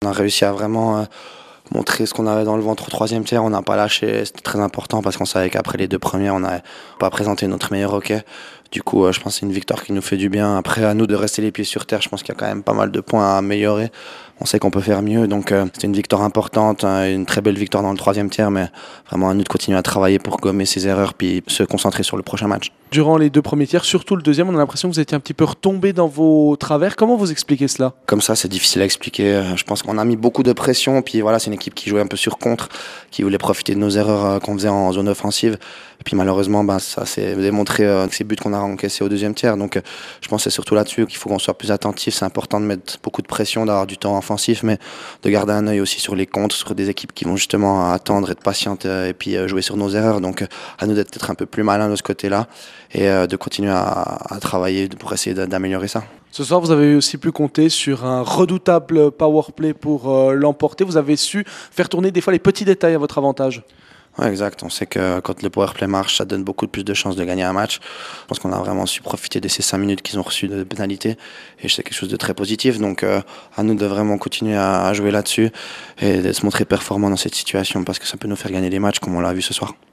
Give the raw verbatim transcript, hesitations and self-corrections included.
On a réussi à vraiment euh, montrer ce qu'on avait dans le ventre au troisième tiers. On n'a pas lâché, c'était très important parce qu'on savait qu'après les deux premières, on n'avait pas présenté notre meilleur hockey. Du coup, euh, je pense que c'est une victoire qui nous fait du bien. Après, à nous de rester les pieds sur terre. Je pense qu'il y a quand même pas mal de points à améliorer. On sait qu'on peut faire mieux. Donc, euh, c'était une victoire importante, hein, une très belle victoire dans le troisième tiers. Mais vraiment, à nous de continuer à travailler pour gommer ces erreurs puis se concentrer sur le prochain match. Durant les deux premiers tiers, surtout le deuxième, on a l'impression que vous étiez un petit peu retombé dans vos travers. Comment vous expliquez cela? Comme ça, c'est difficile à expliquer. Euh, Je pense qu'on a mis beaucoup de pression. Puis voilà, c'est une équipe qui jouait un peu sur contre, qui voulait profiter de nos erreurs euh, qu'on faisait en zone offensive. Et puis malheureusement, ben, ça s'est démontré euh, que ces buts qu'on a encaissés au deuxième tiers. Donc euh, je pense que c'est surtout là-dessus qu'il faut qu'on soit plus attentif. C'est important de mettre beaucoup de pression, d'avoir du temps offensif, mais de garder un œil aussi sur les contres, sur des équipes qui vont justement attendre, être patientes euh, et puis euh, jouer sur nos erreurs. Donc euh, à nous d'être peut-être un peu plus malins de ce côté-là et euh, de continuer à, à travailler pour essayer d'améliorer ça. Ce soir, vous avez aussi pu compter sur un redoutable power play pour euh, l'emporter. Vous avez su faire tourner des fois les petits détails à votre avantage. Ouais, exact. On sait que quand le powerplay marche, ça donne beaucoup plus de chances de gagner un match. Je pense qu'on a vraiment su profiter de ces cinq minutes qu'ils ont reçues de pénalité. Et c'est quelque chose de très positif. Donc, euh, à nous de vraiment continuer à, à jouer là-dessus et de se montrer performant dans cette situation parce que ça peut nous faire gagner des matchs comme on l'a vu ce soir.